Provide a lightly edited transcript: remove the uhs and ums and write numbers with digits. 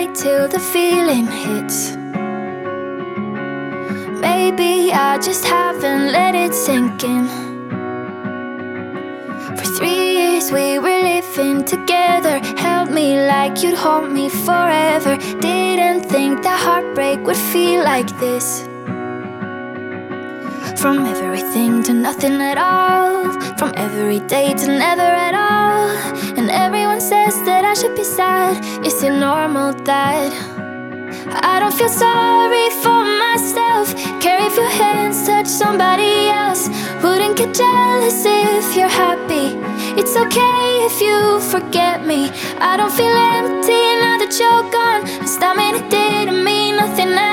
wait till the feeling hits. Maybe I just haven't let it sink in. For 3 years we were living together, held me like you'd hold me forever. Didn't think that heartbreak would feel like this. From everything to nothing at all, from every day to never at all. And everyone says that I should be sad. Is it normal that I don't feel sorry for myself? Care if your hands touch somebody else. Wouldn't get jealous if you're happy. It's okay if you forget me. I don't feel empty now that you're gone. It's time and it didn't mean nothing.